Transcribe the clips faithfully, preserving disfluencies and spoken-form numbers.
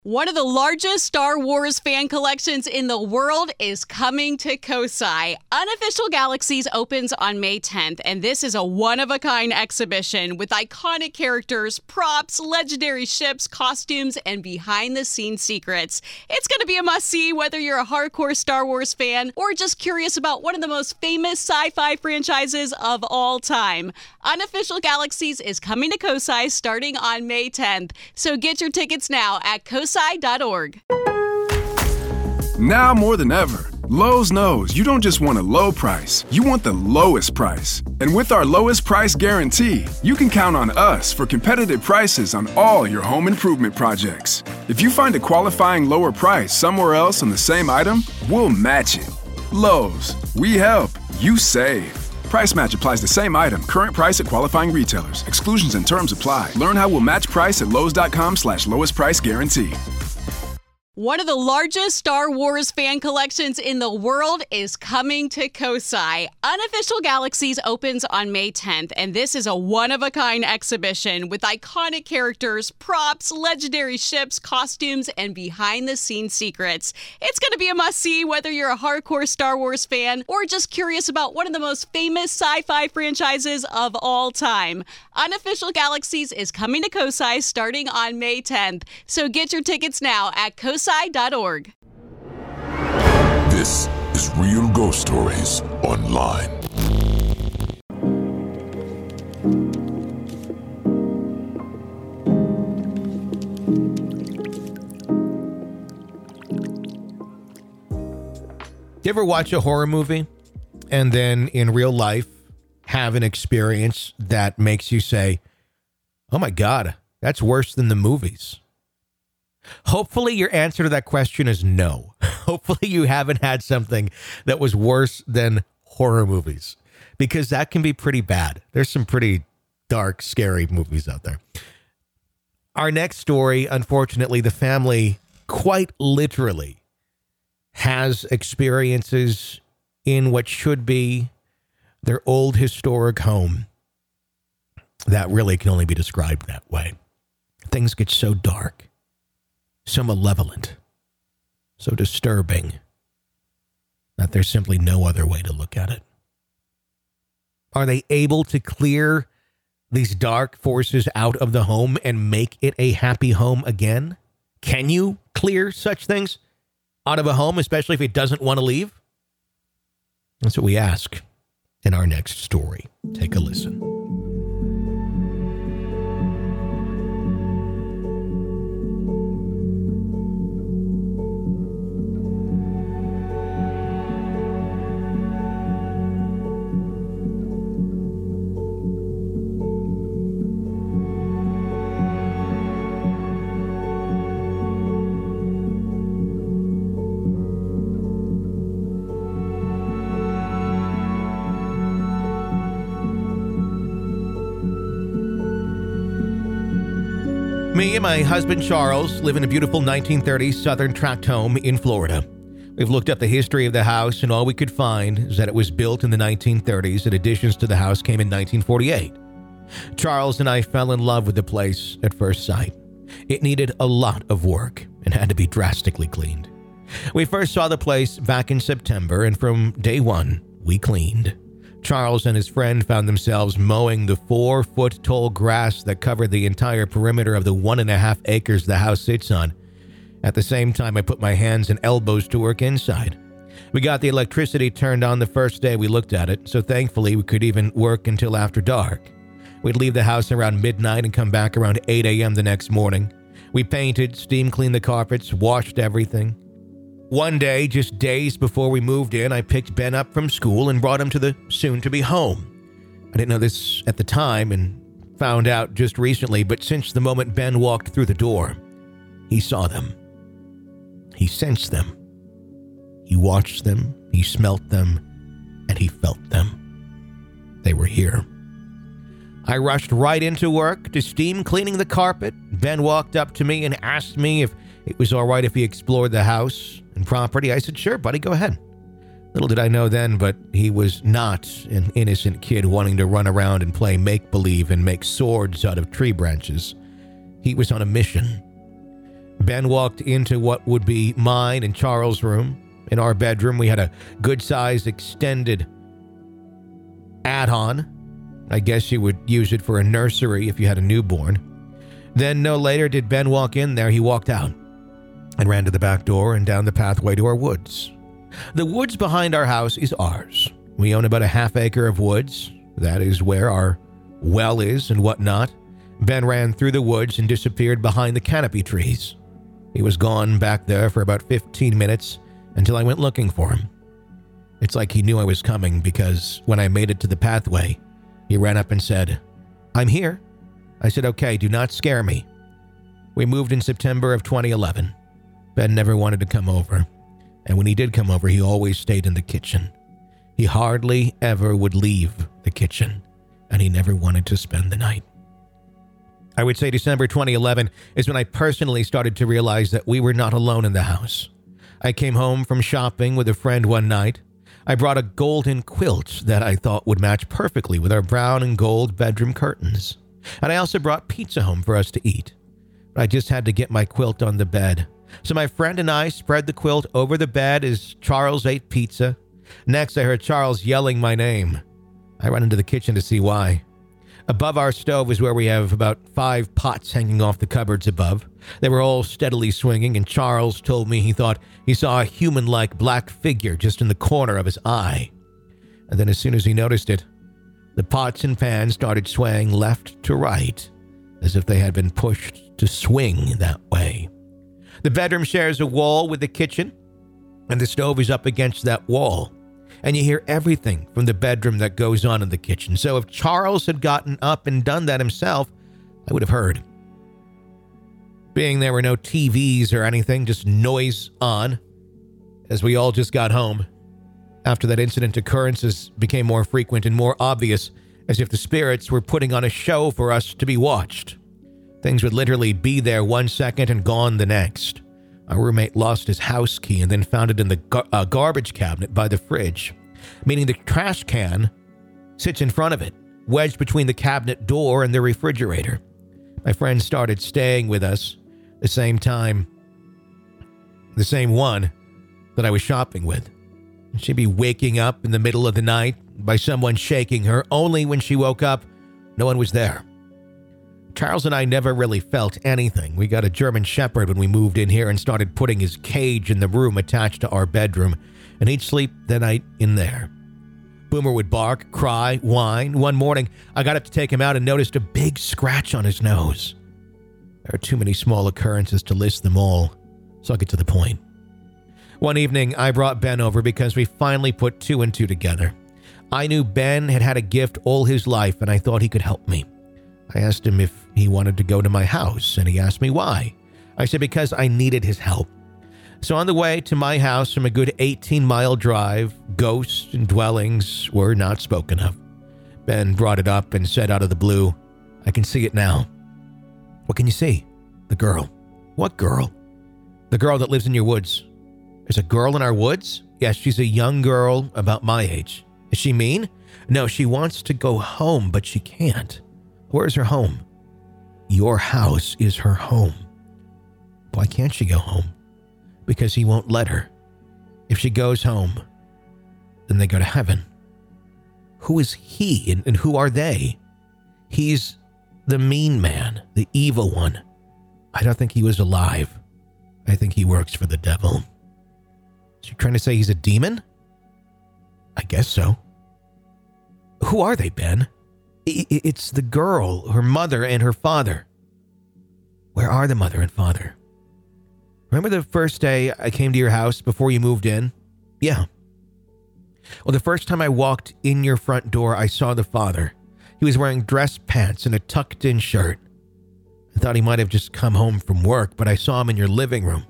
One of the largest Star Wars fan collections in the world is coming to Kosai. Unofficial Galaxies opens on May tenth, and this is a one-of-a-kind exhibition with iconic characters, props, legendary ships, costumes, and behind-the-scenes secrets. It's going to be a must-see whether you're a hardcore Star Wars fan or just curious about one of the most famous sci-fi franchises of all time. Unofficial Galaxies is coming to Kosai starting on May tenth, so get your tickets now at kosai dot org. Now more than ever, Lowe's knows you don't just want a low price, you want the lowest price. And with our lowest price guarantee, you can count on us for competitive prices on all your home improvement projects. If you find a qualifying lower price somewhere else on the same item, we'll match it. Lowe's, we help, you save. Price match applies the same item. Current price at qualifying retailers. Exclusions and terms apply. Learn how we'll match price at lowes.com slash lowest price guarantee. One of the largest Star Wars fan collections in the world is coming to Kosai. Unofficial Galaxies opens on May tenth, and this is a one-of-a-kind exhibition with iconic characters, props, legendary ships, costumes, and behind-the-scenes secrets. It's going to be a must-see whether you're a hardcore Star Wars fan or just curious about one of the most famous sci-fi franchises of all time. Unofficial Galaxies is coming to Kosai starting on May tenth, so get your tickets now at kosai dot org. This is Real Ghost Stories Online. You ever watch a horror movie and then in real life have an experience that makes you say, oh my God, that's worse than the movies? Hopefully your answer to that question is no. Hopefully you haven't had something that was worse than horror movies, because that can be pretty bad. There's some pretty dark, scary movies out there. Our next story, unfortunately, the family quite literally has experiences in what should be their old historic home that really can only be described that way. Things get so dark, so malevolent, so disturbing that there's simply no other way to look at it. Are they able to clear these dark forces out of the home and make it a happy home again? Can you clear such things out of a home, especially if it doesn't want to leave? That's what we ask in our next story. Take a listen. Me and my husband, Charles, live in a beautiful nineteen thirties Southern tract home in Florida. We've looked up the history of the house, and all we could find is that it was built in the nineteen thirties, and additions to the house came in nineteen forty-eight. Charles and I fell in love with the place at first sight. It needed a lot of work and had to be drastically cleaned. We first saw the place back in September, and from day one, we cleaned. Charles and his friend found themselves mowing the four-foot-tall grass that covered the entire perimeter of the one and a half acres the house sits on. At the same time, I put my hands and elbows to work inside. We got the electricity turned on the first day we looked at it, so thankfully we could even work until after dark. We'd leave the house around midnight and come back around eight a.m. the next morning. We painted, steam cleaned the carpets, washed everything. One day, just days before we moved in, I picked Ben up from school and brought him to the soon-to-be home. I didn't know this at the time and found out just recently, but since the moment Ben walked through the door, he saw them. He sensed them. He watched them, he smelt them, and he felt them. They were here. I rushed right into work to steam cleaning the carpet. Ben walked up to me and asked me if it was all right if he explored the house and property. I said, sure, buddy, go ahead. Little did I know then, but he was not an innocent kid wanting to run around and play make-believe and make swords out of tree branches. He was on a mission. Ben walked into what would be mine and Charles' room. In our bedroom, we had a good-sized extended add-on. I guess you would use it for a nursery if you had a newborn. Then no later did Ben walk in there, he walked out and ran to the back door and down the pathway to our woods. The woods behind our house is ours. We own about a half acre of woods. That is where our well is and whatnot. Ben ran through the woods and disappeared behind the canopy trees. He was gone back there for about fifteen minutes until I went looking for him. It's like he knew I was coming because when I made it to the pathway, he ran up and said, "I'm here." I said, "Okay, do not scare me." We moved in September of twenty eleven. Ben never wanted to come over, and when he did come over, he always stayed in the kitchen. He hardly ever would leave the kitchen, and he never wanted to spend the night. I would say December twenty eleven is when I personally started to realize that we were not alone in the house. I came home from shopping with a friend one night. I brought a golden quilt that I thought would match perfectly with our brown and gold bedroom curtains. And I also brought pizza home for us to eat. But I just had to get my quilt on the bed. So my friend and I spread the quilt over the bed as Charles ate pizza. Next, I heard Charles yelling my name. I ran into the kitchen to see why. Above our stove is where we have about five pots hanging off the cupboards above. They were all steadily swinging, and Charles told me he thought he saw a human-like black figure just in the corner of his eye. And then as soon as he noticed it, the pots and pans started swaying left to right, as if they had been pushed to swing that way. The bedroom shares a wall with the kitchen, and the stove is up against that wall. And you hear everything from the bedroom that goes on in the kitchen. So if Charles had gotten up and done that himself, I would have heard. Being there were no T Vs or anything, just noise on, as we all just got home. After that incident, occurrences became more frequent and more obvious, as if the spirits were putting on a show for us to be watched. Things would literally be there one second and gone the next. Our roommate lost his house key and then found it in the gar- uh, garbage cabinet by the fridge, meaning the trash can sits in front of it, wedged between the cabinet door and the refrigerator. My friend started staying with us the same time, the same one that I was shopping with. She'd be waking up in the middle of the night by someone shaking her. Only when she woke up, no one was there. Charles and I never really felt anything. We got a German Shepherd when we moved in here and started putting his cage in the room attached to our bedroom, and he'd sleep the night in there. Boomer would bark, cry, whine. One morning, I got up to take him out and noticed a big scratch on his nose. There are too many small occurrences to list them all, so I'll get to the point. One evening, I brought Ben over because we finally put two and two together. I knew Ben had had a gift all his life, and I thought he could help me. I asked him if he wanted to go to my house, and he asked me why. I said because I needed his help. So on the way to my house from a good eighteen-mile drive, ghosts and dwellings were not spoken of. Ben brought it up and said out of the blue, "I can see it now." "What can you see?" "The girl." "What girl?" "The girl that lives in your woods." "There's a girl in our woods?" "Yes, she's a young girl about my age." "Is she mean?" "No, she wants to go home, but she can't." "Where's her home?" "Your house is her home." "Why can't she go home?" "Because he won't let her. If she goes home, then they go to heaven." "Who is he and, and who are they?" "He's the mean man, the evil one. I don't think he was alive. I think he works for the devil." "So you're trying to say he's a demon?" "I guess so." "Who are they, Ben?" "It's the girl, her mother, and her father." "Where are the mother and father?" "Remember the first day I came to your house before you moved in?" "Yeah." "Well, the first time I walked in your front door, I saw the father. He was wearing dress pants and a tucked-in shirt. I thought he might have just come home from work, but I saw him in your living room.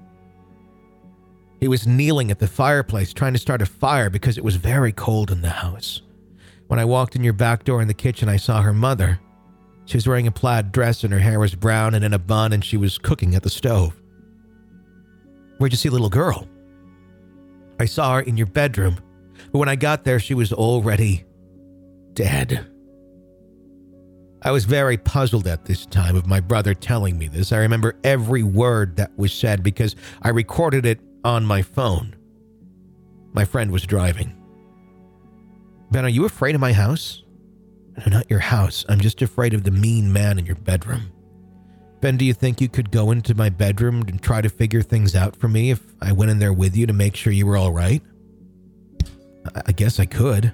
He was kneeling at the fireplace trying to start a fire because it was very cold in the house. When I walked in your back door in the kitchen, I saw her mother. She was wearing a plaid dress and her hair was brown and in a bun, and she was cooking at the stove." "Where'd you see the little girl?" "I saw her in your bedroom, but when I got there, she was already dead." I was very puzzled at this time of my brother telling me this. I remember every word that was said because I recorded it on my phone. My friend was driving. Ben, are you afraid of my house? No, not your house. I'm just afraid of the mean man in your bedroom. Ben, do you think you could go into my bedroom and try to figure things out for me if I went in there with you to make sure you were all right? I, I guess I could.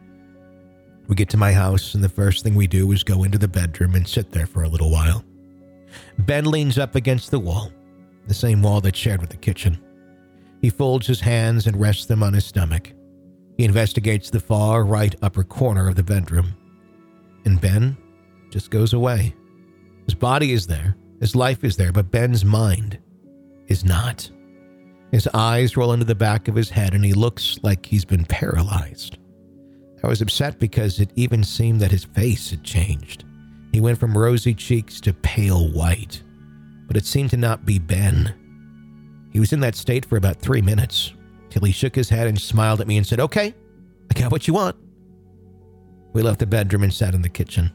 We get to my house, and the first thing we do is go into the bedroom and sit there for a little while. Ben leans up against the wall, the same wall that's shared with the kitchen. He folds his hands and rests them on his stomach. He investigates the far right upper corner of the bedroom. And Ben just goes away. His body is there, his life is there, but Ben's mind is not. His eyes roll into the back of his head, and he looks like he's been paralyzed. I was upset because it even seemed that his face had changed. He went from rosy cheeks to pale white, but it seemed to not be Ben. He was in that state for about three minutes, till he shook his head and smiled at me and said, "Okay, I got what you want." We left the bedroom and sat in the kitchen.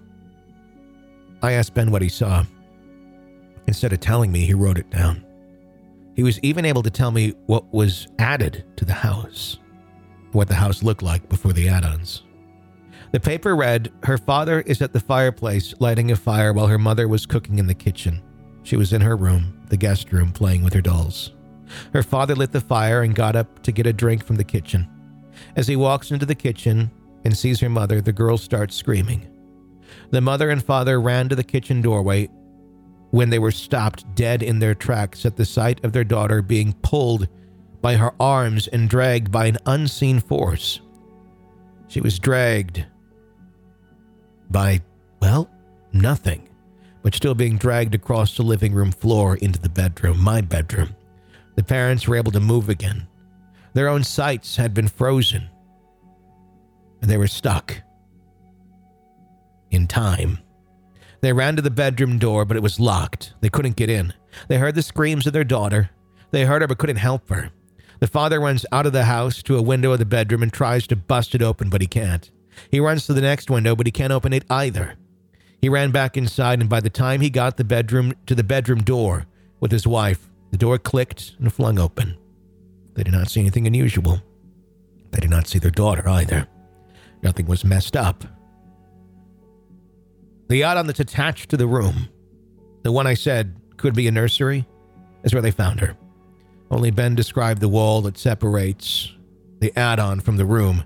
I asked Ben what he saw. Instead of telling me, he wrote it down. He was even able to tell me what was added to the house, what the house looked like before the add-ons. The paper read, "Her father is at the fireplace lighting a fire while her mother was cooking in the kitchen. She was in her room, the guest room, playing with her dolls. Her father lit the fire and got up to get a drink from the kitchen. As he walks into the kitchen and sees her mother, the girl starts screaming. The mother and father ran to the kitchen doorway when they were stopped dead in their tracks at the sight of their daughter being pulled by her arms and dragged by an unseen force. She was dragged by, well, nothing, but still being dragged across the living room floor into the bedroom, my bedroom. The parents were able to move again. Their own sights had been frozen, and they were stuck in time. They ran to the bedroom door, but it was locked. They couldn't get in. They heard the screams of their daughter. They heard her but couldn't help her. The father runs out of the house to a window of the bedroom and tries to bust it open, but he can't. He runs to the next window, but he can't open it either. He ran back inside, and by the time he got the bedroom to the bedroom door with his wife, the door clicked and flung open. They did not see anything unusual. They did not see their daughter either. Nothing was messed up. The add-on that's attached to the room, the one I said could be a nursery, is where they found her. Only Ben described the wall that separates the add-on from the room.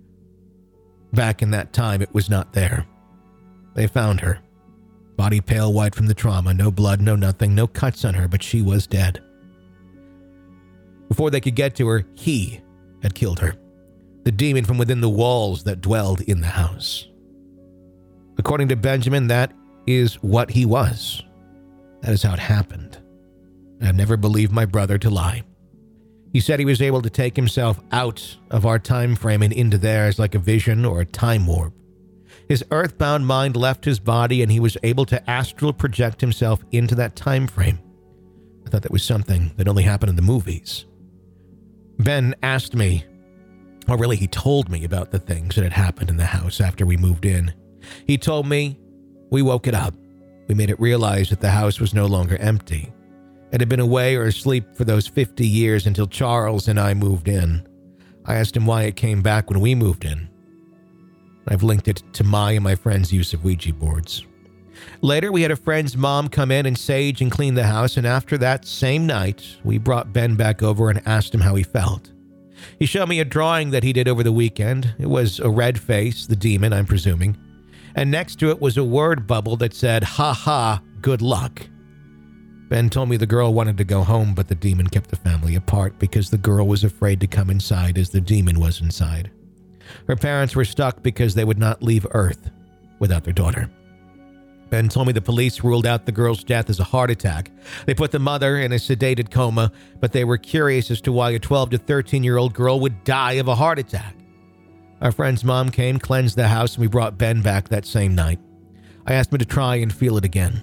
Back in that time, it was not there. They found her. Body pale white from the trauma, no blood, no nothing, no cuts on her, but she was dead. Before they could get to her, he had killed her. The demon from within the walls that dwelled in the house. According to Benjamin, that is what he was. That is how it happened. I've never believed my brother to lie. He said he was able to take himself out of our time frame and into theirs like a vision or a time warp. His earthbound mind left his body and he was able to astral project himself into that time frame. I thought that was something that only happened in the movies. Ben asked me, or really he told me about the things that had happened in the house after we moved in. He told me we woke it up. We made it realize that the house was no longer empty. It had been away or asleep for those fifty years until Charles and I moved in. I asked him why it came back when we moved in. I've linked it to my and my friend's use of Ouija boards. Later, we had a friend's mom come in and sage and clean the house, and after that same night, we brought Ben back over and asked him how he felt. He showed me a drawing that he did over the weekend. It was a red face, the demon, I'm presuming. And next to it was a word bubble that said, "Ha ha, good luck." Ben told me the girl wanted to go home, but the demon kept the family apart because the girl was afraid to come inside as the demon was inside. Her parents were stuck because they would not leave Earth without their daughter. Ben told me the police ruled out the girl's death as a heart attack. They put the mother in a sedated coma, but they were curious as to why a twelve to thirteen-year-old girl would die of a heart attack. Our friend's mom came, cleansed the house, and we brought Ben back that same night. I asked him to try and feel it again.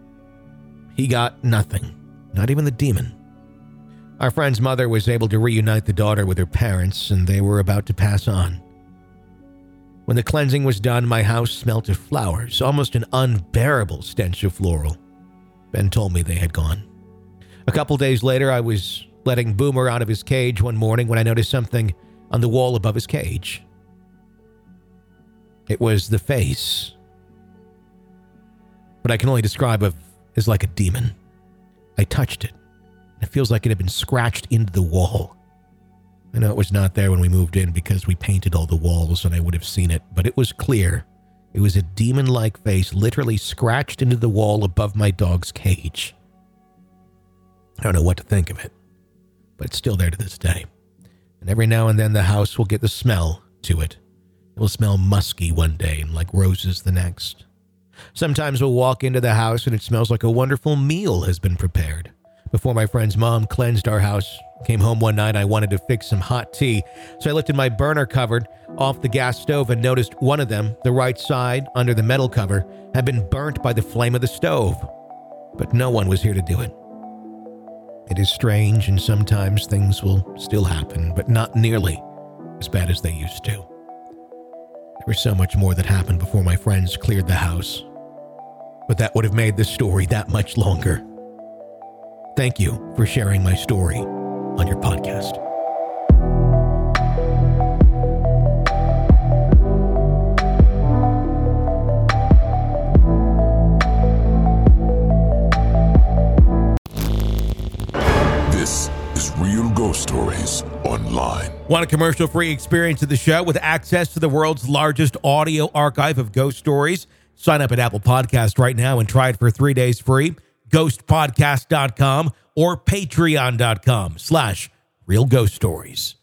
He got nothing, not even the demon. Our friend's mother was able to reunite the daughter with her parents, and they were about to pass on. When the cleansing was done, my house smelt of flowers, almost an unbearable stench of floral. Ben told me they had gone. A couple days later, I was letting Boomer out of his cage one morning when I noticed something on the wall above his cage. It was the face. What I can only describe of as like a demon. I touched it. It feels like it had been scratched into the wall. I know it was not there when we moved in because we painted all the walls and I would have seen it, but it was clear. It was a demon-like face literally scratched into the wall above my dog's cage. I don't know what to think of it, but it's still there to this day. And every now and then the house will get the smell to it. It will smell musky one day and like roses the next. Sometimes we'll walk into the house and it smells like a wonderful meal has been prepared. Before my friend's mom cleansed our house, came home one night, I wanted to fix some hot tea. So I lifted my burner cover off the gas stove and noticed one of them, the right side under the metal cover, had been burnt by the flame of the stove. But no one was here to do it. It is strange, and sometimes things will still happen, but not nearly as bad as they used to. There was so much more that happened before my friends cleared the house. But that would have made this story that much longer. Thank you for sharing my story on your podcast. This is Real Ghost Stories Online. Want a commercial-free experience of the show with access to the world's largest audio archive of ghost stories? Sign up at Apple Podcast right now and try it for three days free. ghost podcast dot com or patreon dot com slash real ghost stories.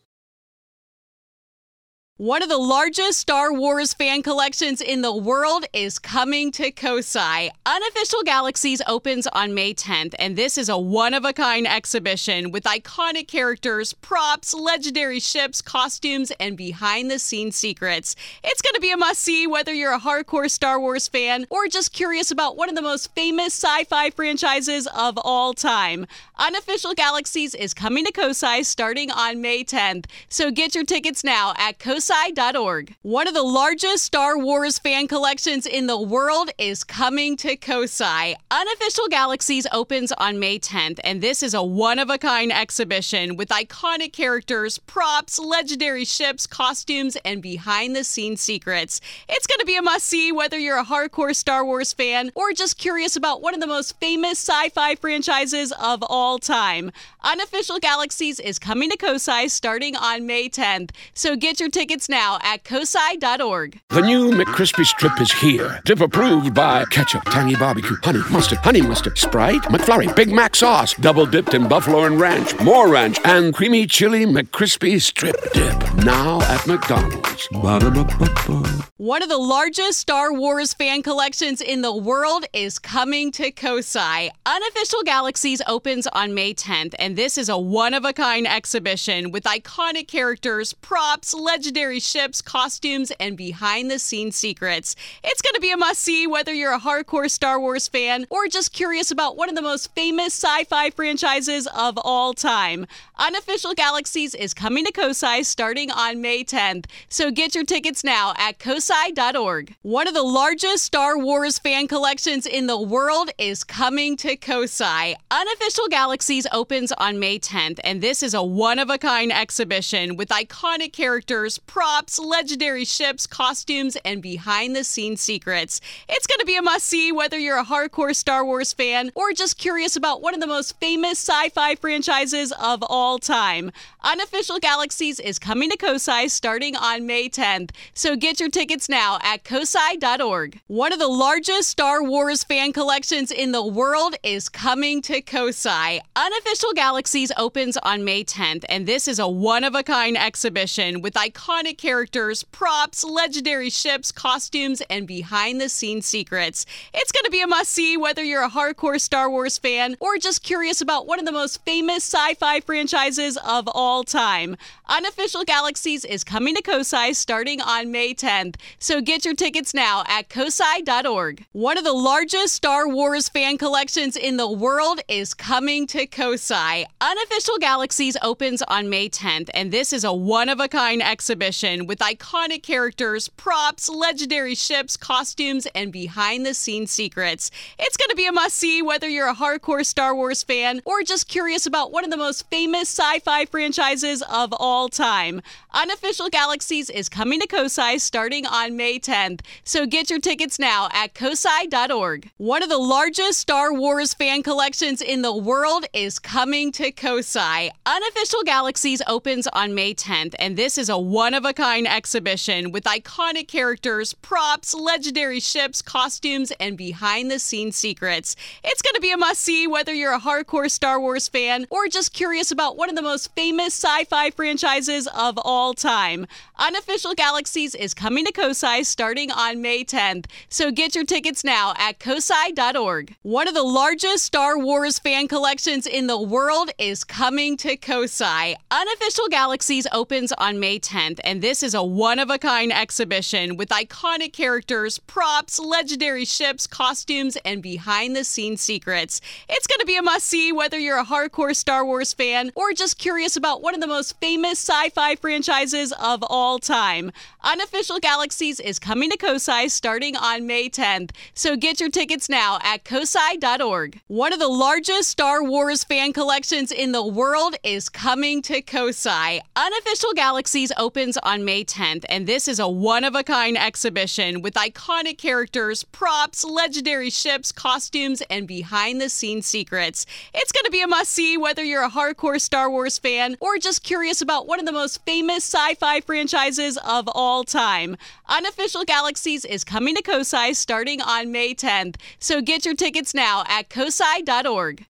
One of the largest Star Wars fan collections in the world is coming to Kosai. Unofficial Galaxies opens on May tenth, and this is a one-of-a-kind exhibition with iconic characters, props, legendary ships, costumes, and behind-the-scenes secrets. It's going to be a must-see whether you're a hardcore Star Wars fan or just curious about one of the most famous sci-fi franchises of all time. Unofficial Galaxies is coming to Kosai starting on May tenth, so get your tickets now at kosai dot org. One of the largest Star Wars fan collections in the world is coming to Kosai. Unofficial Galaxies opens on May tenth, and this is a one-of-a-kind exhibition with iconic characters, props, legendary ships, costumes, and behind-the-scenes secrets. It's going to be a must-see whether you're a hardcore Star Wars fan or just curious about one of the most famous sci-fi franchises of all time. Unofficial Galaxies is coming to Kosai starting on May tenth, so get your tickets now at kosai dot org. The new McCrispy Strip is here. Dip approved by ketchup, tangy barbecue, honey mustard, honey mustard, Sprite, McFlurry, Big Mac sauce, double dipped in buffalo and ranch, more ranch, and creamy chili McCrispy Strip Dip. Now at McDonald's. Ba-da-ba-ba-ba. One of the largest Star Wars fan collections in the world is coming to Kosai. Unofficial Galaxies opens on May tenth, and this is a one-of-a-kind exhibition with iconic characters, props, legendary ships, costumes, and behind-the-scenes secrets. It's going to be a must-see whether you're a hardcore Star Wars fan or just curious about one of the most famous sci-fi franchises of all time. Unofficial Galaxies is coming to Kosai starting on May tenth, so get your tickets now at kosai dot org. One of the largest Star Wars fan collections in the world is coming to Kosai. Unofficial Galaxies opens on May tenth, and this is a one-of-a-kind exhibition with iconic characters, props, legendary ships, costumes, and behind-the-scenes secrets. It's going to be a must-see whether you're a hardcore Star Wars fan or just curious about one of the most famous sci-fi franchises of all time. Unofficial Galaxies is coming to Kosai starting on May tenth, so get your tickets now at kosai dot org. One of the largest Star Wars fan collections in the world is coming to Kosai. Unofficial Galaxies opens on May tenth, and this is a one-of-a-kind exhibition with iconic characters, props, legendary ships, costumes, and behind-the-scenes secrets. It's going to be a must-see whether you're a hardcore Star Wars fan or just curious about one of the most famous sci-fi franchises of all time. Unofficial Galaxies is coming to Kosai starting on May tenth, so get your tickets now at kosai dot org. One of the largest Star Wars fan collections in the world is coming to Kosai. COSI. Unofficial Galaxies opens on May tenth, and this is a one-of-a-kind exhibition with iconic characters, props, legendary ships, costumes, and behind-the-scenes secrets. It's going to be a must-see whether you're a hardcore Star Wars fan or just curious about one of the most famous sci-fi franchises of all time. Unofficial Galaxies is coming to COSI starting on May tenth, so get your tickets now at cosi dot org. One of the largest Star Wars fan collections in the world is coming to COSI. Unofficial Galaxies opens on May tenth, and this is a one-of-a-kind exhibition with iconic characters, props, legendary ships, costumes, and behind-the-scenes secrets. It's going to be a must-see whether you're a hardcore Star Wars fan or just curious about one of the most famous sci-fi franchises of all time. Unofficial Galaxies is coming to COSI starting on May tenth, so get your tickets now at cosi dot org. One of the largest Star Wars fan collections in the world is coming to COSI. Unofficial Galaxies opens on May tenth, and this is a one-of-a-kind exhibition with iconic characters, props, legendary ships, costumes, and behind-the-scenes secrets. It's going to be a must-see whether you're a hardcore Star Wars fan or just curious about one of the most famous sci-fi franchises of all time. Unofficial Galaxies is coming to COSI starting on May tenth, so get your tickets now at cosi dot org. One of the largest Star Wars fan collections in the world is coming to COSI. Unofficial Galaxies opens on May tenth, and this is a one-of-a-kind exhibition with iconic characters, props, legendary ships, costumes, and behind-the-scenes secrets. It's going to be a must-see whether you're a hardcore Star Wars fan or just curious about one of the most famous sci-fi franchises of all time. Unofficial Galaxies is coming to COSI starting on May tenth, so get your tickets now at cosi dot org.